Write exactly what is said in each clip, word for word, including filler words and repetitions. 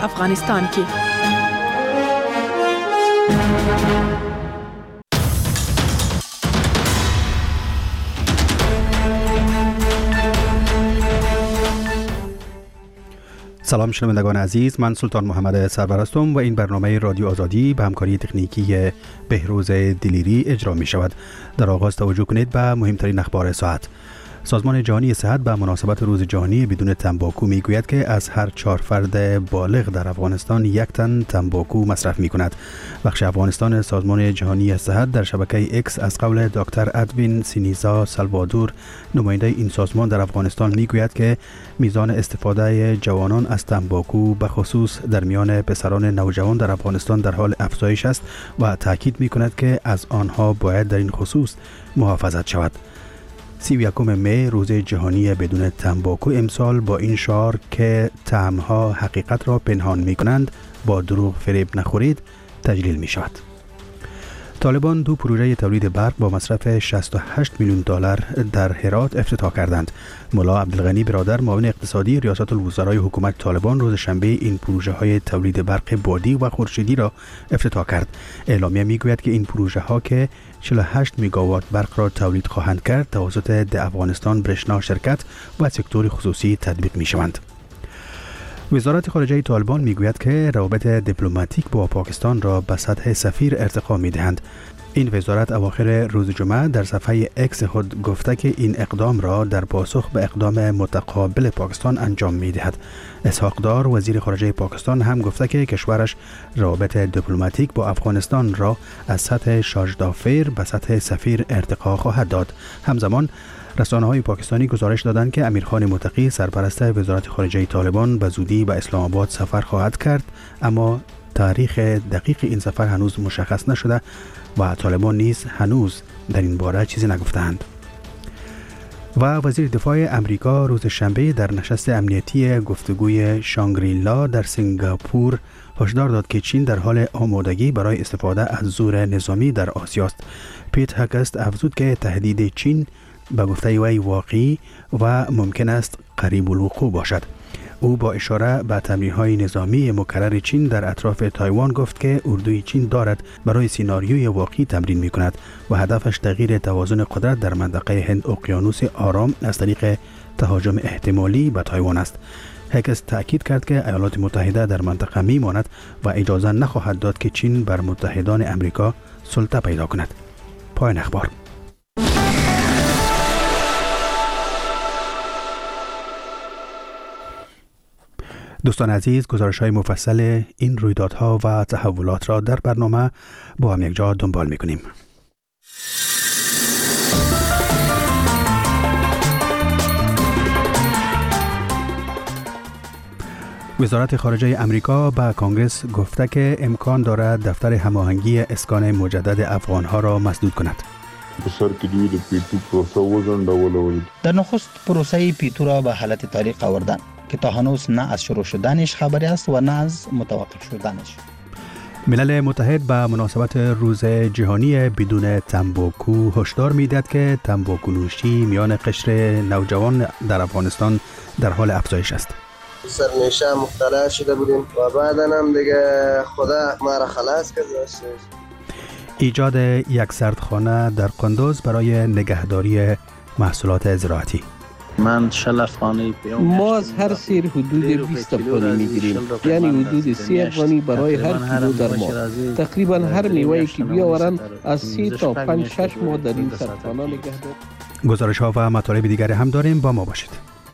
افغانستان کې. سلام شنوندگان عزیز، من سلطان محمد سرور هستم و این برنامه رادیو آزادی به همکاری تکنیکی بهروز دلیری اجرا می شود. در آغاز توجه کنید به مهمترین اخبار ساعت. سازمان جهانی صحت به مناسبت روز جهانی بدون تنباکو می گوید که از هر چهار فرد بالغ در افغانستان یک تن تنباکو مصرف می کند. بخش افغانستان سازمان جهانی صحت در شبکه اکس از قول دکتر ادوین سینیزا سالوادور، نماینده این سازمان در افغانستان، می گوید که میزان استفاده جوانان از تنباکو به خصوص در میان پسران نوجوان در افغانستان در حال افزایش است و تاکید می کند که از آنها باید در این خصوص محافظت شود. سی و یکم می روز جهانی بدون تنباکو امسال با این شعار که طعم‌ها حقیقت را پنهان می کنند، با دروغ فریب نخورید، تجلیل می شود. طالبان دو پروژه تولید برق با مصرف شصت و هشت میلیون دلار در هرات افتتاح کردند. ملا عبدالغنی برادر، معاون اقتصادی ریاست الوزرای حکومت طالبان، روز شنبه این پروژه های تولید برق بادی و خورشیدی را افتتاح کرد. اعلامیه میگوید که این پروژه ها که چهل و هشت مگاوات برق را تولید خواهند کرد، توسط ده افغانستان برشنا شرکت و سکتور خصوصی تطبیق می شوند. وزارت خارجه طالبان میگوید که روابط دیپلماتیک با پاکستان را به سطح سفیر ارتقا میدهند. این وزارت اواخر روز جمعه در صفحه اکس خود گفته که این اقدام را در پاسخ به اقدام متقابل پاکستان انجام میدهد. اسحاق دار، وزیر خارجه پاکستان، هم گفته که کشورش روابط دیپلماتیک با افغانستان را از سطح شارژ دافیر به سطح سفیر ارتقا خواهد داد. همزمان رسانه‌های پاکستانی گزارش دادند که امیرخان متقی، سرپرست وزارت خارجه طالبان، به زودی به اسلام آباد سفر خواهد کرد، اما تاریخ دقیق این سفر هنوز مشخص نشده و طالبان نیز هنوز در این باره چیزی نگفتند. و وزیر دفاع امریکا روز شنبه در نشست امنیتی گفتگوی شانگریلا در سنگاپور هشدار داد که چین در حال آمادگی برای استفاده از زور نظامی در آسیا است. پیت هگست افزود که تهدید چین به گفته وی واقعی و ممکن است قریب الوقوع باشد. او با اشاره به تمرین‌های نظامی مکرر چین در اطراف تایوان گفت که اردوی چین دارد برای سیناریوی واقعی تمرین می‌کند و هدفش تغییر توازن قدرت در منطقه هند اقیانوس آرام از طریق تهاجم احتمالی به تایوان است. هکس تأکید کرد که ایالات متحده در منطقه می‌ماند و اجازه نخواهد داد که چین بر متحدان امریکا سلطه پیدا کند. پایان اخبار. دوستان عزیز، گزارش‌های مفصل این رویدادها و تحولات را در برنامه با هم یک جا دنبال می‌کنیم. وزارت خارجه امریکا به کانگرس گفته که امکان دارد دفتر هماهنگی اسکان مجدد افغان‌ها را مسدود کند. در نخست پروسه پیتو را به حالت طریق آوردن که تا هنوز نه از شروع شدنش خبری است و نه از متوقف شدنش. ملل متحد به مناسبت روز جهانی بدون تنباکو هشدار می‌دهد که تنباکو نوشی میان قشر نوجوان در افغانستان در حال افزایش است. سرنیشه مبتلا شده بودیم و بعداً هم دیگه خدا ما را خلاص کرد. ایجاد یک سردخانه در قندوز برای نگهداری محصولات زراعتی. من شلف خانه پیام ما از هر سیر حدود بیست افغانی میگیریم، یعنی حدود سی افغانی برای هر کیلو در ماه. تقریبا هر میوه‌ای که بیاورند از سی تا پنج شش ماه در این سردخانه نگهداری. گزارش ها و مطالب دیگر هم داریم، با ما باشید.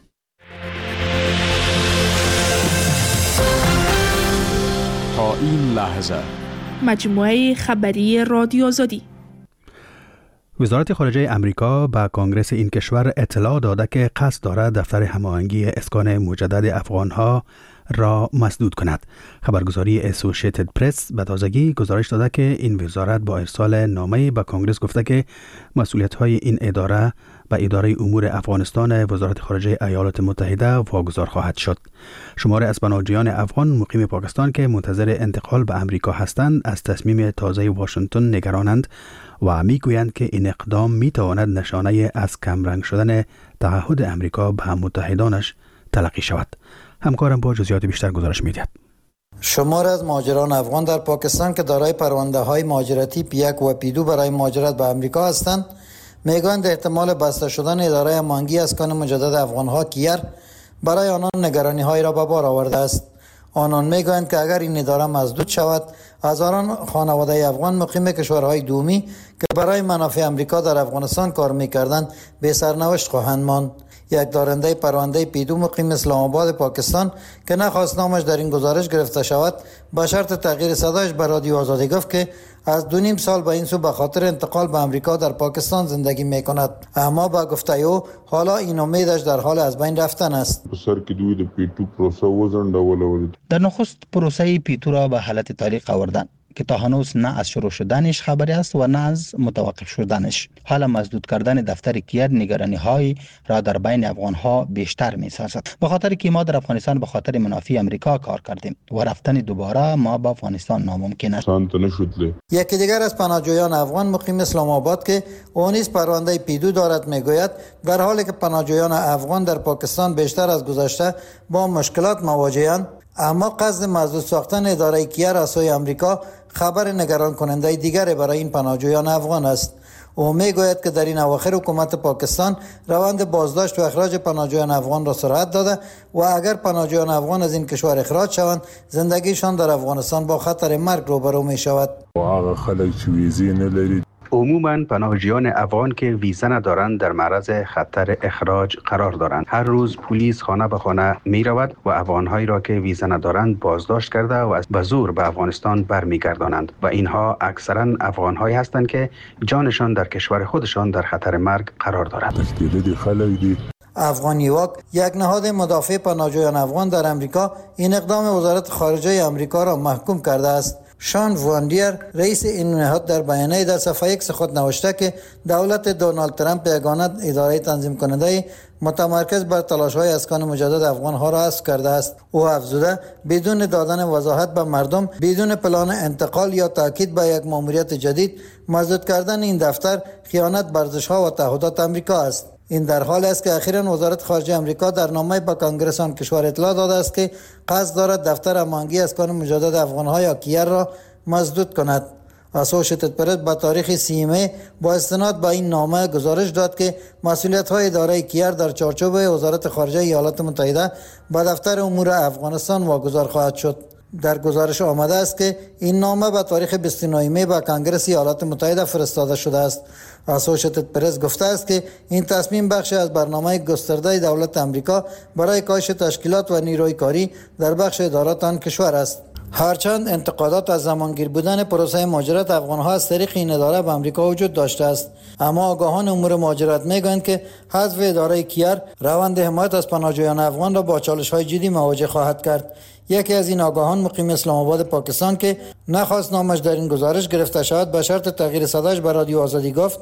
تا این لحظه مجموعه خبری رادیو آزادی. وزارت خارجه امریکا به کانگرس این کشور اطلاع داده که قصد دارد دفتر هماهنگی اسکان مجدد افغانها را مسدود کند. خبرگزاری اسوشیتد پرس به تازگی گزارش داده که این وزارت با ارسال نامه‌ای به کانگرس گفته که مسئولیت‌های این اداره به اداره امور افغانستان وزارت خارجه ایالات متحده واگذار خواهد شد. شمار از پناهجویان افغان مقیم پاکستان که منتظر انتقال به امریکا هستند از تصمیم تازه واشنگتن نگرانند و میگویند که این اقدام میتواند نشانه از کمرنگ شدن تعهد امریکا به متحدانش تلقی شود. همکارم با جزئیات بیشتر گزارش میدهد. شمار از مهاجران افغان در پاکستان که دارای پرونده های مهاجرتی پی یک و پی دو برای مهاجرت به امریکا هستند میگویند احتمال بسته شدن اداره امانگی اسکان مجدد افغان ها کیر برای آنان نگرانی های را به بار آورده است. آنان میگویند که اگر این اداره مسدود شود هزاران خانواده افغان مقیم کشورهای دومی که برای منافع امریکا در افغانستان کار میکردند به سرنوشت خواهند ماند. یک دارنده پرونده پی دو مقیم اسلام آباد پاکستان که نخواست نامش در این گزارش گرفته شود به شرط تغییر صدایش به رادیو آزادی گفت که از دو نیم سال به این سو به خاطر انتقال به امریکا در پاکستان زندگی می کند، اما با گفته او حالا این امیدش در حال از بین رفتن است. در نخست پروسه پی دو را به حالت طریق آوردن که تا هنوز نه از شروع شدنش خبری است و نه از متوقف شدنش. حالا مسدود کردن دفتر کیر نگرانی های را در بین افغان ها بیشتر می سازد، به خاطر که ما در افغانستان به خاطر منافع امریکا کار کردیم و رفتن دوباره ما به افغانستان ناممکن است. یکی دیگر از پناهجویان افغان مقیم اسلام آباد که او نیز پرونده پی دو دارد میگوید در حالی که پناهجویان افغان در پاکستان بیشتر از گذشته با مشکلات مواجهند، اما قصد مسدود ساختن اداره کیر از سوی امریکا خبر نگران کننده دیگر برای این پناهجویان افغان است. او میگوید که در این اواخر حکومت پاکستان روند بازداشت و اخراج پناهجویان افغان را سرعت داده و اگر پناهجویان افغان از این کشور اخراج شوند زندگیشان در افغانستان با خطر مرگ روبرو می شود. عموماً پناهجویان افغان که ویزا ندارند در معرض خطر اخراج قرار دارند. هر روز پلیس خانه به خانه می رود و افغانهایی را که ویزا ندارند بازداشت کرده و از به زور به افغانستان برمیگردانند و اینها اکثراً افغانهایی هستند که جانشان در کشور خودشان در خطر مرگ قرار دارد. افغان یواک، یک نهاد مدافع پناهجویان افغان در امریکا، این اقدام وزارت خارجه امریکا را محکوم کرده است. شان واندیر رئیس این نهاد در بیانیه در صفحه ایکس خود نوشته که دولت دونالد ترامپ یگانه اداره تنظیم کننده متمرکز بر تلاش‌های اسکان مجدد افغان‌ها را حذف کرده است. او افزوده بدون دادن وضاحت به مردم، بدون پلان انتقال یا تاکید به یک ماموریت جدید، مسدود کردن این دفتر خیانت بر ارزش‌ها و تعهدات آمریکا است. این در حال است که اخیراً وزارت خارجه آمریکا در نامه به کنگره آن کشور اطلاع داده است که قصد دارد دفتر امانگی اسکان مجدد افغان‌ها یا کیر را مسدود کند. اسوشیتد پرس با تاریخ سی می با استناد به این نامه گزارش داد که مسئولیت‌های اداره کیر در چارچوب وزارت خارجه ایالات متحده به دفتر امور افغانستان واگذار خواهد شد. در گزارش آمده است که این نامه به تاریخ بیست و نه می به کنگره ایالات متحده فرستاده شده است. اسوشیتد پرس گفته است که این تصمیم بخشی از برنامه گسترده دولت آمریکا برای کاهش تشکیلات و نیروی کاری در بخش ادارات آن کشور است. هرچند انتقادات از زمانگیر بودن پروسه مهاجرت افغان‌ها از طریق این اداره به آمریکا وجود داشته است، اما آگاهان امور مهاجرت میگویند که حذف اداره کیر روند حمایت از پناهجویان افغان را با چالش‌های جدی مواجه خواهد کرد. یکی از این آگاهان مقیم اسلام آباد پاکستان که نخواست نامش در این گزارش گرفته شود به شرط تغییر صداش به رادیو آزادی گفت: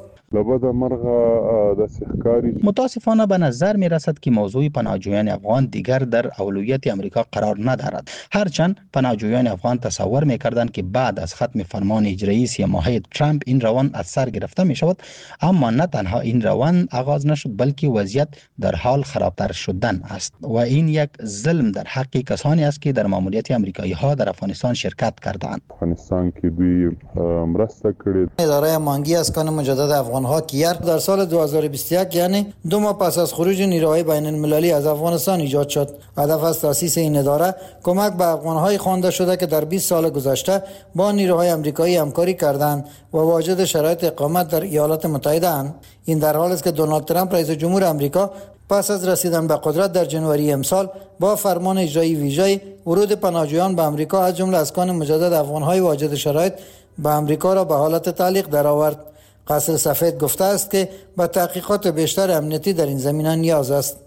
متاسفانه به نظر می رسد که موضوع پناهجویان افغان دیگر در اولویت امریکا قرار ندارد. هرچند پناهجویان افغان تصور می کردند که بعد از ختم فرمان اجرایی سی ماهه ترامپ این روند از سر گرفته می شود، اما نه تنها این روند آغاز نشد بلکه وضعیت در حال خرابتر شدن است و این یک ظلم در حق کسانی است که در ماموریت امریکایی ها در افغانستان شرکت کردند. افغانستان که دوی مرسته کړې. اداره امانگی اسکان مجدد افغان‌ها کیر در سال دو هزار و بیست و یک یعنی دو ماه پس از خروج نیروهای بین المللی از افغانستان ایجاد شد. هدف از تأسیس این اداره کمک به افغان‌های خوانده شده که در بیست سال گذشته با نیروهای آمریکایی همکاری کردند و واجد شرایط اقامت در ایالات متحده اند. این در حالی است که دونالد ترامپ رئیس جمهور آمریکا پس از رسیدن به قدرت در جنوری امسال با فرمان اجرایی ویژه ورود پناهجویان به آمریکا از جمله اسکان مجدد افغان‌های واجد شرایط به آمریکا را به حالت تعلیق درآورد. قصر سفید گفته است که به تحقیقات بیشتر امنیتی در این زمینه نیاز است.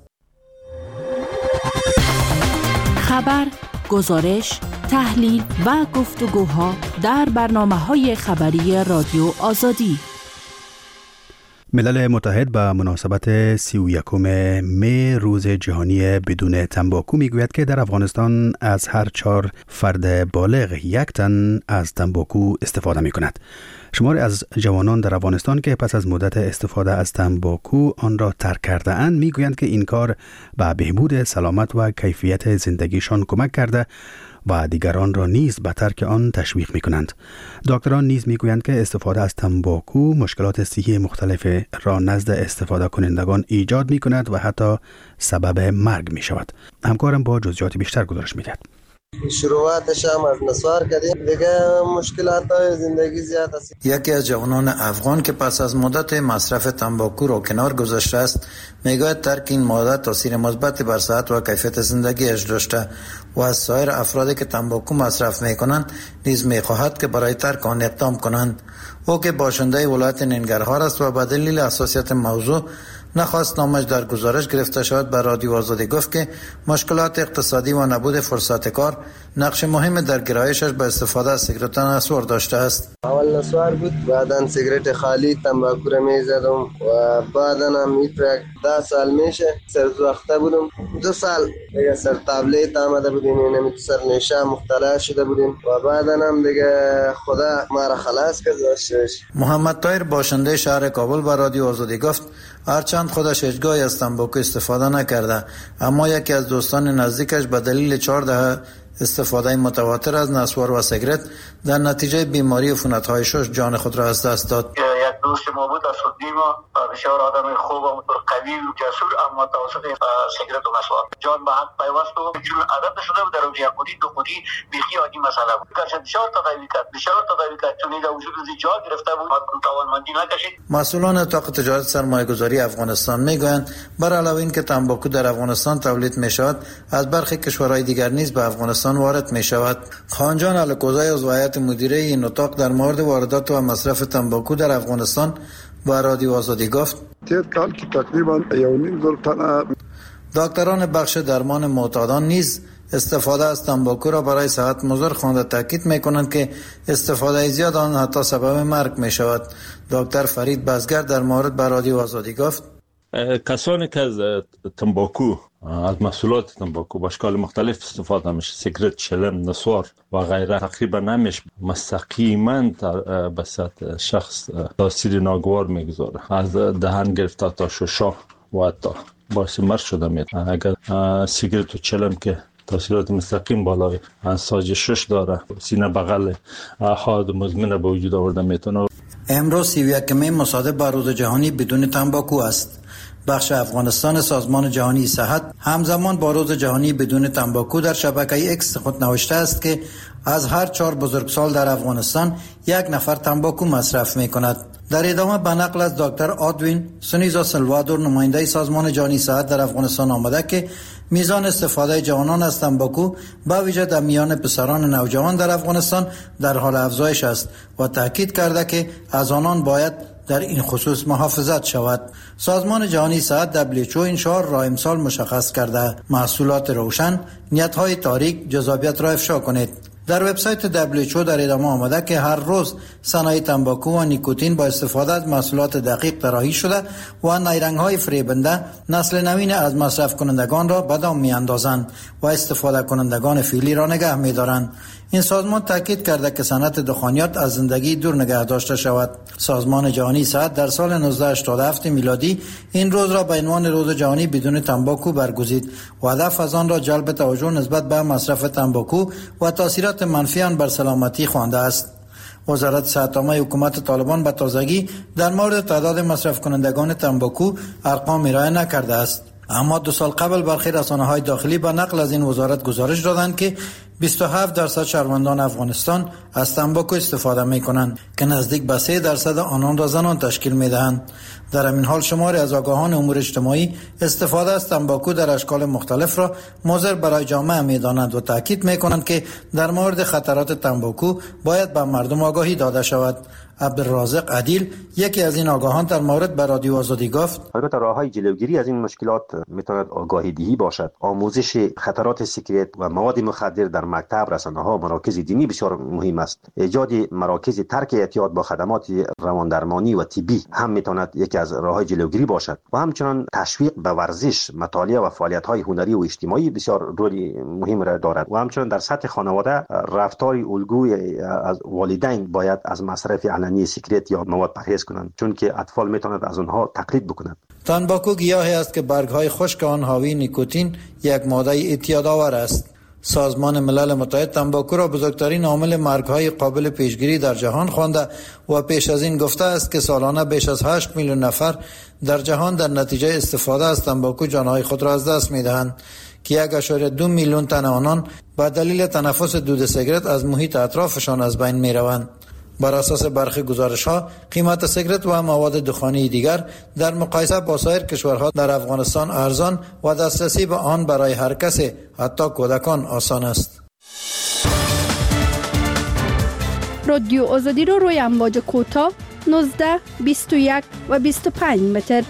خبر، گزارش، تحلیل و گفتگوها در برنامه‌های خبری رادیو آزادی. ملل متحد به مناسبت سی و یکم می روز جهانی بدون تنباکو میگوید که در افغانستان از هر چهار فرد بالغ یک تن از تنباکو استفاده می کند. شماری از جوانان در افغانستان که پس از مدت استفاده از تنباکو آن را ترک کرده اند میگویند که این کار به بهبود سلامت و کیفیت زندگیشان کمک کرده و دیگران را نیز به ترک آن تشویق می کنند. دکتران نیز می گویند که استفاده از تنباکو مشکلات صحی مختلف را نزد استفاده کنندگان ایجاد می کند و حتی سبب مرگ می شود. همکارم با جزئیات بیشتر گزارش می دهد. شروعاتش هم از نسوار کردیم، دیگه مشکلات های زندگی زیاد است. یکی از جوانان افغان که پس از مدت مصرف تنباکو را کنار گذاشته است میگوید ترک این ماده تاثیر مثبتی بر صحت و کیفیت زندگیش داشته و از سایر افرادی که تنباکو مصرف میکنند نیز میخواهد که برای ترک آن اقدام کنند. او که باشنده ولایت ننگرهار است و به دلیل حساسیت موضوع نخواست نامش در گزارش گرفته شود، به رادیو آزادی گفت که مشکلات اقتصادی و نبود فرصت کار نقش مهم در گرایشش به استفاده از سیگارت نسوار داشته است. اول نسوار بود، بعداً سیگارت خالی تنباکو را میزدم و بعداً هم میترک ده سال میشه سرزوخته بودم. دو سال دیگه سر تابلیت آمده بودیم، اینمی سر نشه مختلف شده بودیم و بعداً هم دیگه خدا ما را خلاص کرد. محمد طاهر باشنده شهر کابل به رادیو آزادی گفت هرچند خودش هیچگاهی از تنباکو استفاده نکرده، اما یکی از دوستان نزدیکش به دلیل چهار دهه استفاده متواتر از نسوار و سیگارت در نتیجه بیماری عفونت‌های شش جان خود را از دست داد. یک دوست ما بود از خودی ما بسیار آدم خوب و قوی و جسور، اما توسط سیگارت و نسوار جان به حق پیوست و چون عادت شده بود در اونجا یک خودی دو خودی بیخی عادی مسئله بود. کاشت بسیار تداوی کرد بسیار تداوی کرد چون این وجود از جا گرفته بود و توانمندی نکشید. مسئولان اتاق تجارت سرمایه‌گذاری افغانستان میگویند بر علاوه این که تنباکو در افغانستان تولید میشود، از برخی کشورهای دیگر نیز به افغانستان وارد می شود. خانجان الکوزای از هیئت مدیره این اتاق در مورد واردات و مصرف تنباکو در افغانستان با رادیو آزادی گفت تیر کال که تقریبا یونیم زور تنه دکتران بخش درمان معتادان نیز استفاده از تنباکو را برای صحت مضر خوانده تاکید می کنند که استفاده زیاد آن حتی سبب مرگ می شود. دکتر فرید بزگر در مورد با رادیو آزادی گفت کسانی که از تنباکو از محصولات تنباکو به اشکال مختلف استفاده میشه، سیگارت، چلم، نسوار و غیره، تقریبا نمیشه مستقیما به سطح شخص تاثیر ناگوار میگذاره، از دهن گرفته تا ششا و حتی باعث مرگ شده میتونه. اگر سیگارت و چلم که تاثیرات مستقیم بالای ساج شش داره، سینه بغل احاد مزمن به وجود آورده میتونه. امروز سی و یکمین مصادف با روز جهانی بدون تنباکو است. بخش افغانستان سازمان جهانی صحت همزمان با روز جهانی بدون تنباکو در شبکه اکس خود نوشته است که از هر چهار بزرگسال در افغانستان یک نفر تنباکو مصرف می کند. در ادامه به نقل از دکتر آدوین سونیزا سلوادور نماینده سازمان جهانی صحت در افغانستان آمده که میزان استفاده جوانان از تنباکو با ویژه در میان پسران نوجوان در افغانستان در حال افزایش است و تاکید کرده که از آنان باید در این خصوص محافظت شود. سازمان جهانی صحت دبلیو اچ او این شعار را امسال مشخص کرده: محصولات روشن، نیت‌های تاریک، جذابیت را افشا کنید. در وبسایت دبلیو اچ او در ادامه آمده که هر روز صنایع تنباکو و نیکوتین با استفاده از محصولات دقیق طراحی شده و نیرنگ‌های فریبنده نسل نوین از مصرف کنندگان را به دام می‌اندازند و استفاده کنندگان فعلی را نگه می‌دارند. این سازمان تاکید کرده که صنعت دخانیات از زندگی دور نگه داشته شود. سازمان جهانی صحت در سال نوزده هشتاد و هفت میلادی این روز را به عنوان روز جهانی بدون تنباکو برگزید و هدف از آن را جلب توجه نسبت به مصرف تنباکو و تاثیرات منفی آن بر سلامتی خوانده است. وزارت صحت عامه حکومت طالبان به تازگی در مورد تعداد مصرف کنندگان تنباکو ارقام ارائه نکرده است، اما دو سال قبل برخی رسانه‌های داخلی به نقل از این وزارت گزارش دادند که بیست و هفت درصد شهروندان افغانستان از تنباکو استفاده می‌کنند که نزدیک به سه درصد آنان را زنان تشکیل می‌دهند. در همین حال شماری از آگاهان امور اجتماعی استفاده از تنباکو در اشکال مختلف را مضر برای جامعه می‌دانند و تاکید می‌کنند که در مورد خطرات تنباکو باید به مردم آگاهی داده شود. عبدالرازق عدیل یکی از این آگاهان در مورد به رادیو آزادی گفت: البته راه‌های جلوگیری از این مشکلات میتواند آگاهی دهی باشد، آموزش خطرات سیگارت و مواد مخدر در مکتب، رسانه‌ها، مراکز دینی بسیار مهم است. ایجاد مراکز ترک اعتیاد با خدمات رواندرمانی و طبی هم میتواند یکی از راه‌های جلوگیری باشد و همچنین تشویق به ورزش، مطالعه و فعالیت‌های هنری و اجتماعی بسیار رول مهم را دارد و همچنین در سطح خانواده رفتار الگوی از والدین باید از مصرف علنی سیگارت یا مواد پرهیز کنند، چون که اطفال میتونند از آنها تقلید بکنند. تنباکو گیاهی است که برگ‌های خشک آن حاوی نیکوتین، یک ماده اعتیادآور است. سازمان ملل متحد تنباکو را بزرگترین عامل مرگ‌های قابل پیشگیری در جهان خوانده و پیش از این گفته است که سالانه بیش از هشت میلیون نفر در جهان در نتیجه استفاده از تنباکو جانهای خود را از دست می‌دهند که یک ممیز دو میلیون تن آنان به دلیل تنفس دود سیگرت از محیط اطرافشان از بین می‌روند. بر اساس برخی گزارش‌ها قیمت سیگرت و مواد دخانی دیگر در مقایسه با سایر کشورها در افغانستان ارزان و دسترسی به آن برای هر کسی حتی کودکان آسان است. رادیو آزادی رو روی امواج کوتاه نوزده، بیست و یک و بیست و پنج متر.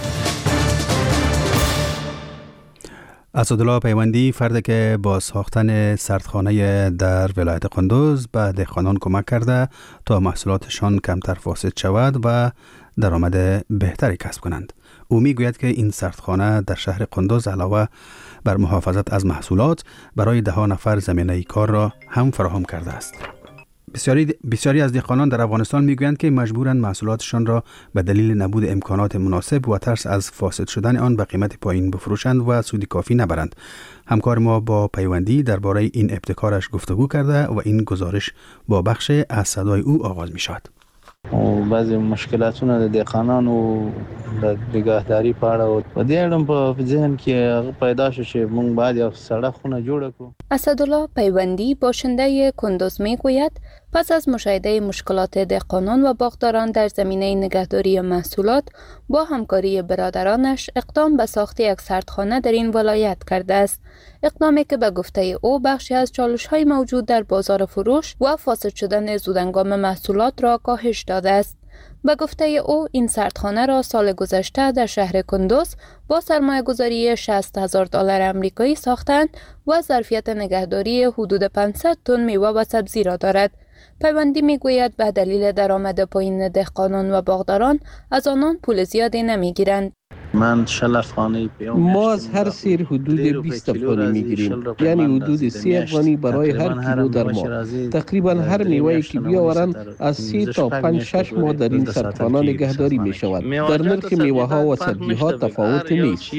اسدالله پیوندی فردی که با ساختن سردخانه در ولایت قندوز به دهقانان کمک کرده تا محصولاتشان کمتر فاسد شود و درآمد بهتری کسب کنند. او میگوید که این سردخانه در شهر قندوز علاوه بر محافظت از محصولات برای ده ها نفر زمینه کار را هم فراهم کرده است. بسیاری بسیاری از دهقانان در افغانستان میگویند که مجبورند محصولاتشان را به دلیل نبود امکانات مناسب و ترس از فاسد شدن آن به قیمت پایین بفروشند و سود کافی نبرند. همکار ما با پیوندی درباره این ابتکارش گفتگو کرده و این گزارش با بخش از صدای او آغاز می شود. او بعضی مشکلاتونه د دهقانان او د نگهداری په اړه او د دې اړه په ذهن کې پیدا شو چې موږ باید یو سړه خونه جوړ کړو. اسدالله پیوندی باشنده کندوز میگوید پس از مشاهده مشکلات دهقانان و باغداران در زمینه نگهداری محصولات با همکاری برادرانش اقدام به ساخت یک سردخانه در این ولایت کرده است. اقدامی که به گفته او بخشی از چالش‌های موجود در بازار فروش و فاسد شدن زودهنگام محصولات را کاهش داده است. به گفته او این سردخانه را سال گذشته در شهر کندوز با سرمایه گذاری شصت هزار دلار امریکایی ساختند و ظرفیت نگهداری حدود پانصد تن میوه و سبزی را دارد. پیوندی میگوید به دلیل درآمد پایین دهقانان و باغداران از آنان پول زیادی نمیگیرند. من شلف خانه ما از هر سیر حدود بیست افغانی میگیریم، یعنی حدود سی افغانی برای هر کیلو در ماه. تقریبا هر میوه‌ای که بیاورند از سی تا پنج شش ماه در این سردخانه نگهداری می شود. در نرخ میوه ها و سبزی ها تفاوت نیست.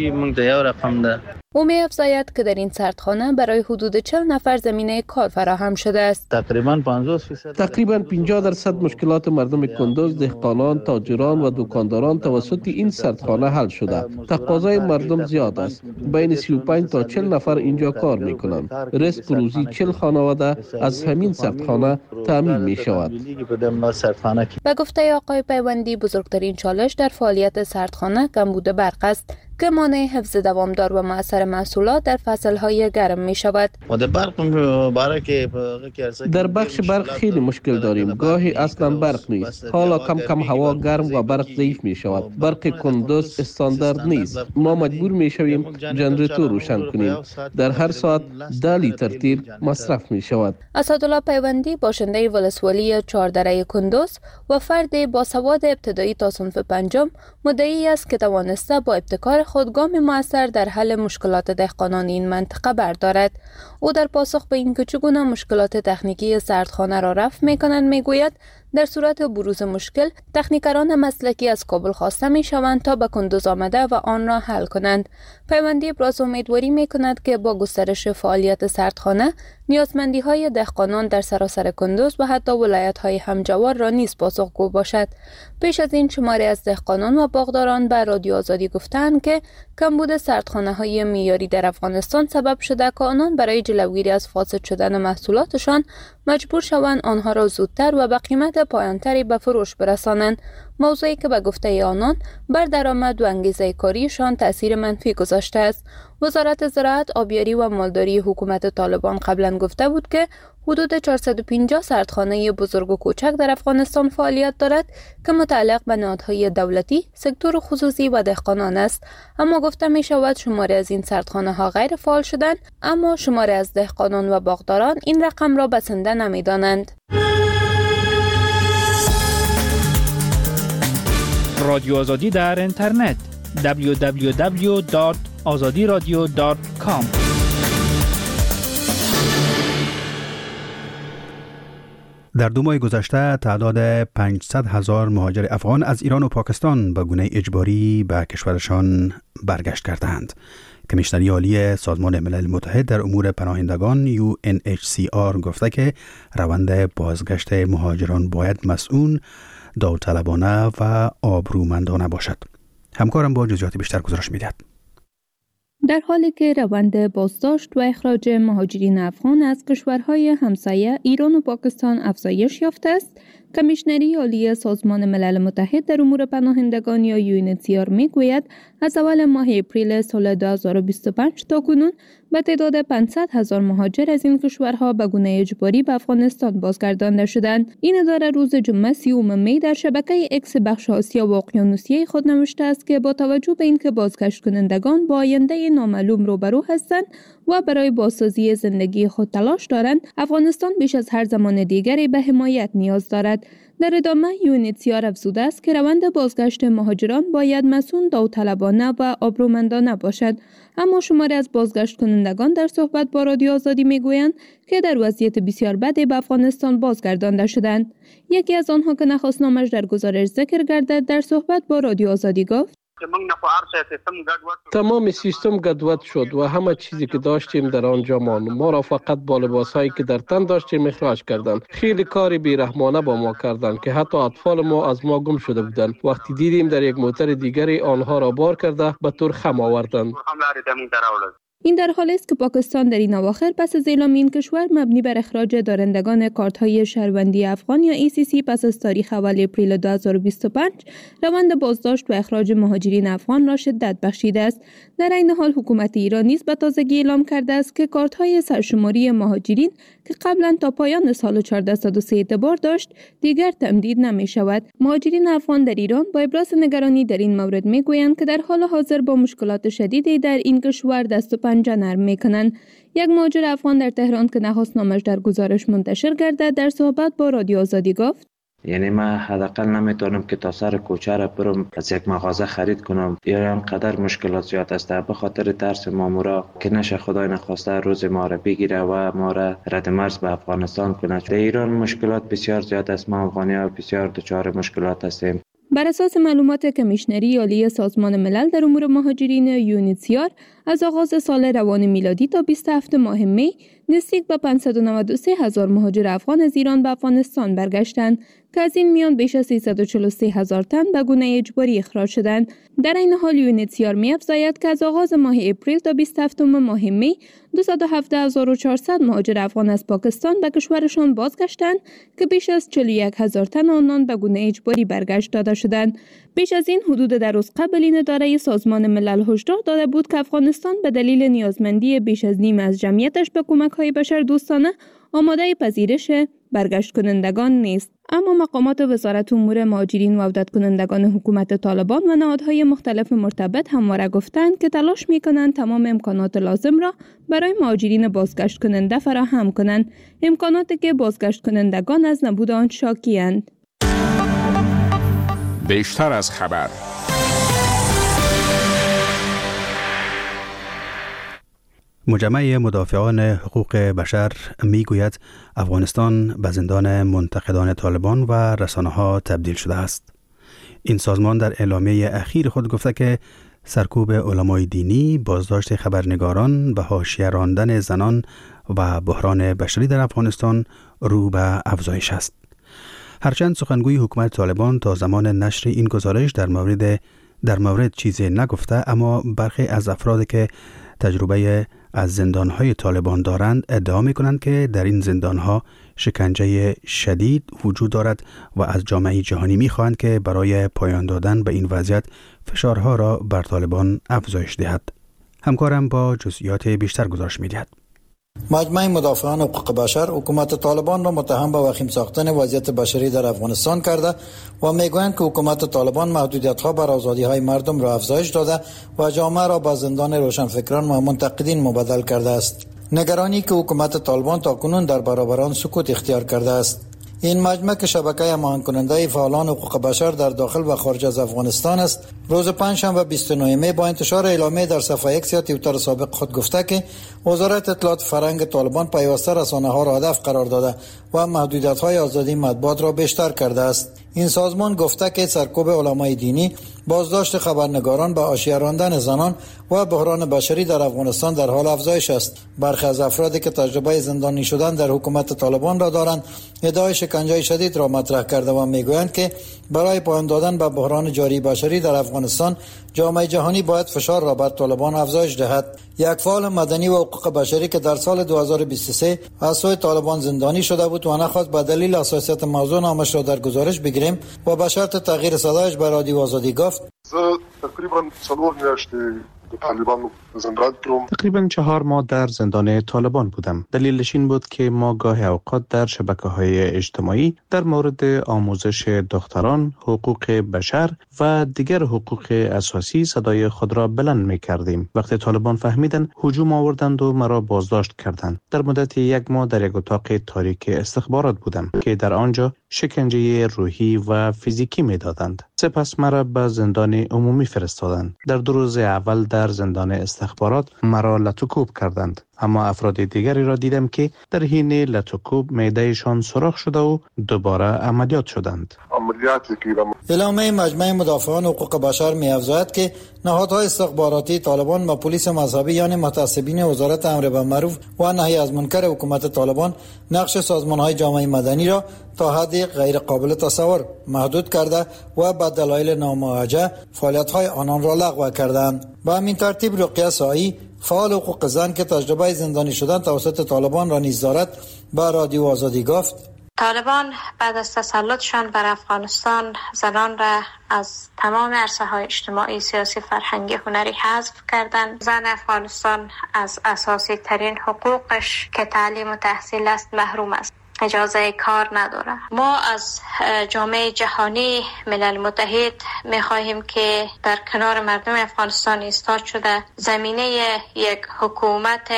او می افزاید که در این سردخانه برای حدود چهل نفر زمینه کار فراهم شده است. تقریبا پنجاه درصد تقریبا پنجاه درصد مشکلات مردم کندوز، دهقانان، تاجران و دکانداران توسط این سردخانه حل شده. تقاضای مردم زیاد است. بین سی و پنج تا چهل نفر اینجا کار می کنند. رزق روزی چهل خانواده از همین سردخانه تامین می شود. به گفته آقای پیوندی بزرگترین چالش در فعالیت سردخانه کمبود برق است که مانع حفظ دوامدار و مؤثر محصولات در فصل‌های گرم می شود. در بخش برق خیلی مشکل داریم. گاهی اصلا برق نیست. حالا کم کم هوا گرم و برق ضعیف می شود. برق کندوز استاندارد نیست. ما مجبور می شویم جنراتور روشن کنیم. در هر ساعت ده لیتر تیر مصرف می شود. اسدالله پیوندی باشنده ولسوالی چهاردره کندوز و فرد با سواد ابتدایی تا صنف پنجم مدعی است که توانسته با ابتکار خود گام مؤثر در حل مشکلات دهقانان این منطقه بردارد. او در پاسخ به اینکه چگونه مشکلات تکنیکی سردخانه را رفع می‌کنند میگوید در صورت بروز مشکل تکنیکران مسلکی از کابل خواسته می‌شوند تا به کندوز آمده و آن را حل کنند. پیوندی ابراز امیدواری می‌کند که با گسترش فعالیت سردخانه نیازمندی‌های دهقانان در سراسر کندوز و حتی ولایت‌های همجوار را نیز پاسخگو باشد. پیش از این شماری از دهقانان و باغداران به رادیو آزادی گفتند که کمبود سردخانه‌های معیاری در افغانستان سبب شده که آنان برای جلوگیری از فاسد شدن محصولاتشان مجبور شوند آنها را زودتر و به قیمت پایانتری به فروش برسانند، موضوعی که به گفته آنان بر درآمد و انگیزه کاریشان تأثیر منفی گذاشته است. وزارت زراعت، آبیاری و مالداری حکومت طالبان قبلا گفته بود که حدود چهارصد و پنجاه سردخانه بزرگ و کوچک در افغانستان فعالیت دارد که متعلق به نهادهای دولتی، سکتور خصوصی و دهقانان است. اما گفته می شود شماری از این سردخانه ها غیر فعال شدند، اما شماری از دهقانان و باغداران این رقم را بسنده نمی دانند. رادیو آزادی در اینترنت دبلیو دبلیو دبلیو دات آزادی رادیو دات کام. در دو ماه گذشته تعداد پانصد هزار مهاجر افغان از ایران و پاکستان به گونه اجباری به کشورشان برگشت کردند. کمیشنری عالی سازمان ملل متحد در امور پناهندگان یو ان اچ سی آر گفته که روند بازگشت مهاجران باید مسئول، داوطلبانه و آبرومندانه باشد. همکارم با جزئیات بیشتر گزارش می‌دهد. در حالی که روند بازداشت و اخراج مهاجرین افغان از کشورهای همسایه ایران و پاکستان افزایش یافته است، کمیشنری عالی سازمان ملل متحد در امور پناهندگان یا یو ان اچ سی آر میگوید از اول ماه اپریل سال دو هزار و بیست و پنج تا کنون به تعداد پانصد هزار مهاجر از این کشورها به گونه اجباری به افغانستان بازگردانده شدند. این اداره روز جمعه سیوم می در شبکه اکس بخش آسیا و اقیانوسیه خود نوشته است که با توجه به اینکه بازگشت کنندگان با آینده نامعلوم روبرو هستند و برای بازسازی زندگی خود تلاش دارند، افغانستان بیش از هر زمان دیگری به حمایت نیاز دارد. در ادامه یو ان اچ سی آر افزوده است که روند بازگشت مهاجران باید مسئول، داوطلبانه و آبرومندانه باشد. اما شماری از بازگشت کنندگان در صحبت با رادیو آزادی میگویند که در وضعیت بسیار بدی به افغانستان بازگردانده شدند. یکی از آنها که نخواست نامش در گزارش ذکر گردد در صحبت با رادیو آزادی گفت: تمام سیستم گدوت شد و همه چیزی که داشتیم در آنجا ماند. ما را فقط با لباسهایی که در تن داشتیم اخراج کردند. خیلی کاری بیرحمانه با ما کردند که حتی اطفال ما از ما گم شده بودند. وقتی دیدیم در یک موتر دیگری آنها را بار کرده به طور خم آوردند. این در حالی است که پاکستان در این اواخر پس از اعلام این کشور مبنی بر اخراج دارندگان کارت‌های شهروندی افغان یا ای سی سی پس از تاریخ اول اپریل دو هزار و بیست و پنج روند بازداشت و اخراج مهاجرین افغان را شدت بخشیده است. در این حال حکومت ایران نیز به تازگی اعلام کرده است که کارت‌های سرشماری مهاجرین که قبلا تا پایان سال چهارصد و سه اعتبار داشت دیگر تمدید نمی‌شود. مهاجرین افغان در ایران با ابراز نگرانی در این مورد می‌گویند که در حال حاضر با مشکلات شدیدی در این کشور دست و پنجه نرم می‌کنند. یک مهاجر افغان در تهران که نخواست نامش در گزارش منتشر گردد در صحبت با رادیو آزادی گفت: یعنی من حداقل نمیتونم که تا سر کوچه را برم از یک مغازه خرید کنم. ایران قدر مشکلات زیاد است به خاطر ترس مامورا که نشه خدای نخواسته روز ما را بگیره و ما را رد مرز به افغانستان کنه. در ایران مشکلات بسیار زیاد است. ما افغانی‌ها بسیار دچار مشکلات هستیم. بر اساس معلومات کمیشنری عالی سازمان ملل در امور مهاجرین یو ان اچ سی آر از آغاز سال روان میلادی تا بیست و هفتم ماه می نزدیک به پانصد و نود و سه هزار مهاجر افغان از ایران به افغانستان برگشتند که از این میان بیش از سیصد و چهل و سه هزار تن به گونه اجباری اخراج شدند. در این حال یو ان اچ سی آر می‌افزاید که از آغاز ماه اپریل تا بیست و هفتم ماه می دویست و هفده هزار و چهارصد مهاجر افغان از پاکستان به کشورشان بازگشتند که بیش از چهل و یک هزار تن آنان به گونه اجباری برگشت داده شدند. بیش از این حدود در روز قبل این اداره سازمان ملل هشدار داده بود که افغانستان به دلیل نیازمندی بیش از نیم از جمعیتش به کمک‌های بشر دوستانه آماده پذیرش برگشت کنندگان نیست. اما مقامات وزارت امور مهاجرین و عودت کنندگان حکومت طالبان و نهادهای مختلف مرتبط همواره گفتند که تلاش می‌کنند تمام امکانات لازم را برای مهاجرین بازگشت کننده فراهم کنند، امکاناتی که بازگشت کنندگان از نبود آن شاکی‌اند. بیشتر از خبر. مجمع مدافعان حقوق بشر میگوید افغانستان به زندان منتقدان طالبان و رسانه‌ها تبدیل شده است. این سازمان در اعلامیه اخیر خود گفته که سرکوب علمای دینی، بازداشت خبرنگاران، به حاشیه راندن زنان و بحران بشری در افغانستان رو به افزایش است. هرچند سخنگوی حکومت طالبان تا زمان نشر این گزارش در مورد در مورد چیزی نگفته، اما برخی از افرادی که تجربه از زندان‌های طالبان دارند ادعا می‌کنند که در این زندان‌ها شکنجه شدید وجود دارد و از جامعه جهانی می‌خواهند که برای پایان دادن به این وضعیت فشارها را بر طالبان افزایش دهد. همکارم با جزئیات بیشتر گزارش می‌دهد. مجمع مدافعان حقوق بشر حکومت طالبان را متهم به وخیم ساختن وضعیت بشری در افغانستان کرده و میگویند که حکومت طالبان محدودیت‌ها بر آزادی‌های مردم را افزایش داده و جامعه را به زندان روشنفکران و منتقدین مبدل کرده است. نگرانی که حکومت طالبان تاکنون در برابر آن سکوت اختیار کرده است. این مجمع که شبکه هماهنگ کننده فعالان حقوق بشر در داخل و خارج از افغانستان است، روز پنجشنبه بیست و نه می با انتشار اعلامیه در صفحه ایکس یا توییتر سابق خود گفته که وزارت اطلاعات فرهنگ طالبان پیوسته رسانه‌ها را هدف قرار داده و محدودیت‌های آزادی مطبوعات را بیشتر کرده است. این سازمان گفته که سرکوب علمای دینی، بازداشت خبرنگاران، به حاشیه راندن زنان و بحران بشری در افغانستان در حال افزایش است. برخی از افرادی که تجربه زندانی شدن در حکومت طالبان را دارند، ادعای شکنجه شدید را مطرح کرده و میگویند که برای پایان دادن به بحران جاری بشری در افغانستان، جامعه جهانی باید فشار را بر طالبان افزایش دهد. یک فعال مدنی و حقوق بشری که در سال دو هزار و بیست و سه از سوی طالبان زندانی شده بود و نخواست به دلیل حساسیت موضوع نامش را در گزارش بگیریم و به شرط تغییر صدایش به رادیو آزادی گفت: تقریبا چهار میاشت طالبان زندان کردم. تقریبا چهار ماه در زندان طالبان بودم. دلیلش این بود که ما گاهی اوقات در شبکه‌های اجتماعی در مورد آموزش دختران، حقوق بشر و دیگر حقوق اساسی صدای خود را بلند می‌کردیم. وقتی طالبان فهمیدن، هجوم آوردند و مرا بازداشت کردند. در مدت یک ماه در یک اتاق تاریک استخبارات بودم که در آنجا شکنجه روحی و فیزیکی می‌دادند. سپس مرا به زندان عمومی فرستادند. در دو روز اول در زندان استخبارات مرا لطوکوب کردند، اما افراد دیگری را دیدم که در حین لطوکوب معدهشان سوراخ شده و دوباره عملیات شدند. اعلامیه مجمع مدافعان حقوق بشر می‌افزاید که نهادهای استخباراتی طالبان و پلیس مذهبی یعنی متعصبین وزارت امر بالمعروف و نهی از منکر حکومت طالبان نقش سازمان‌های جامعه مدنی را تا حدی غیر قابل تصور محدود کرده و به دلایل نامواجه فعالیت‌های آنان را لغو کردند. به همین ترتیب رقیه سایی، فعال حقوق زن که تجربه زندانی شدن توسط طالبان را نیز دارد، به رادیو آزادی گفت: طالبان بعد از تسلطشان بر افغانستان زنان را از تمام عرصه‌های اجتماعی، سیاسی، فرهنگی، هنری حذف کردند. زن افغانستان از اساسی ترین حقوقش که تعلیم و تحصیل است محروم است. اجازه کار نداره. ما از جامعه جهانی، ملل متحد می‌خواهیم که در کنار مردم افغانستان ایستاد شده زمینه یک حکومت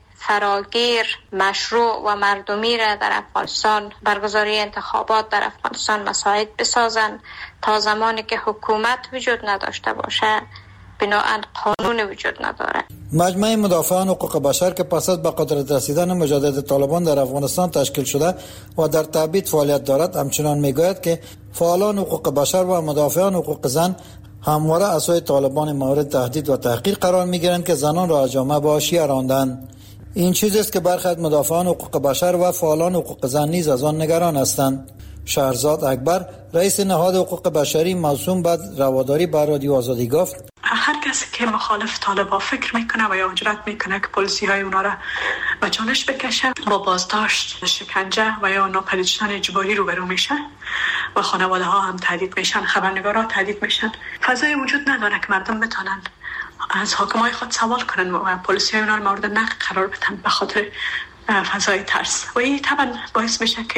فراگیر، مشروع و مردمی را در افغانستان، برگزاری انتخابات در افغانستان مساعد بسازند. تا زمانی که حکومت وجود نداشته باشه، بناهن قانون وجود نداره. مجمع مدافعان حقوق بشر که پس از به قدرت رسیدن مجدد طالبان در افغانستان تشکیل شده و در تبعید فعالیت دارد، همچنان میگوید که فعالان حقوق بشر و مدافعان حقوق زن همواره از سوی طالبان مورد تهدید و تحقیر قرار میگیرند که زنان را از جامعه به حاشیه راندند. این چیزی است که برخی از مدافعان حقوق بشر و فعالان حقوق زن نیز از آن نگران هستند. شهرزاد اکبر، رئیس نهاد حقوق بشری موسوم به رواداری، به رادیو آزادی گفت: هر کسی که مخالف طالبان فکر میکنه و یا جرأت میکنه که پلیسی های اونا را به چالش بکشه، با بازداشت، شکنجه و یا ناپدید شدن اجباری روبرو میشه و خانواده ها هم تهدید میشن، خبرنگارا تهدید میشن. فضای وجود نداره که مردم بتونن از حاکمای خود سوال کنن و پلیسی های اونا را مورد نقد قرار بدن به خاطر فضای ترس. و این طبعا باعث میشه که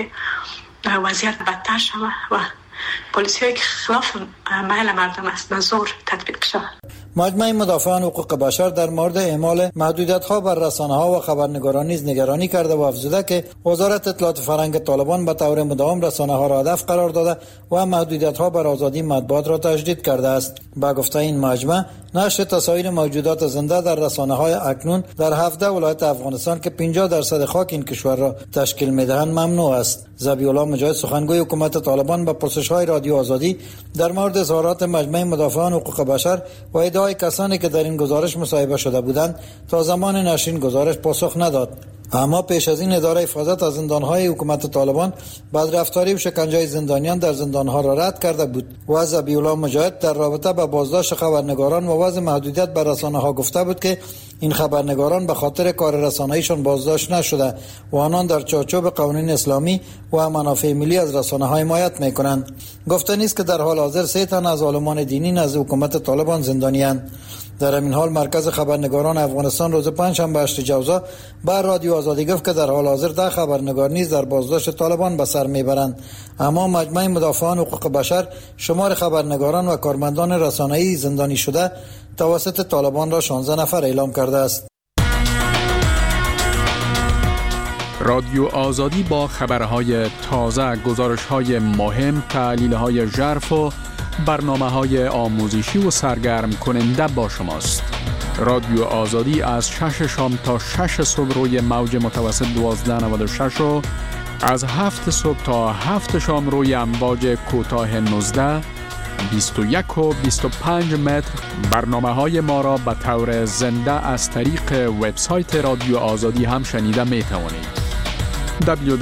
وضعیت بدتر شود و پلیسی های که خلاف میل مردم است به زور تطبیق شود. مجمع مدافعان حقوق بشر در مورد اعمال محدودیت‌ها بر رسانه‌ها و خبرنگاران نیز نگرانی کرده و افزوده که وزارت اطلاعات فرهنگ طالبان به طور مداوم رسانه‌ها را هدف قرار داده و محدودیت‌ها بر آزادی مطبوعات را تجدید کرده است. با گفته این مجمع، نشر تصاویر موجودات زنده در رسانه‌های اکنون در هفده ولایت افغانستان که پنجاه درصد خاک این کشور را تشکیل می‌دهند ممنوع است. ذبیح الله مجاهد، سخنگوی حکومت طالبان، به پرسش‌های رادیو آزادی در مورد اظهارات مجمع مدافعان حقوق بشر و ادعای کسانی که در این گزارش مصاحبه شده بودند تا زمان نشر این گزارش پاسخ نداد. اما پیش از این اداره حفاظت از زندان‌های حکومت طالبان بدرفتاری و شکنجه زندانیان در زندان‌ها را رد کرده بود و ذبیح الله مجاهد در رابطه با بازداشت خبرنگاران و وضع محدودیت بر رسانه‌ها گفته بود که این خبرنگاران به خاطر کار رسانه‌ایشان بازداشت نشده و آنان در چارچوب قوانین اسلامی و منافع ملی از رسانه‌ها حمایت می‌کنند. گفته نیست که در حال حاضر سه تن از عالمان دینی نزد حکومت طالبان زندانی‌اند. در همین حال مرکز خبرنگاران افغانستان روز پنجشنبه هشت جوزا بر رادیو آزادی گفت که در حال حاضر ده خبرنگار نیز در بازداشت طالبان به سر میبرند. اما مجمع مدافعان حقوق بشر شمار خبرنگاران و کارمندان رسانه‌ای زندانی شده توسط طالبان را شانزده نفر اعلام کرده است. رادیو آزادی با خبرهای تازه، گزارش‌های مهم، تحلیل‌های ژرف و برنامه‌های آموزشی و سرگرم کننده با شماست. رادیو آزادی از شش شام تا شش صبح روی موج متوسط دوازده نود و شش و از هفت صبح تا هفت شام روی امواج کوتاه نوزده، بیست و یک و بیست و پنج متر. برنامه‌های ما را به طور زنده از طریق وبسایت رادیو آزادی هم شنیده می توانید. دبلیو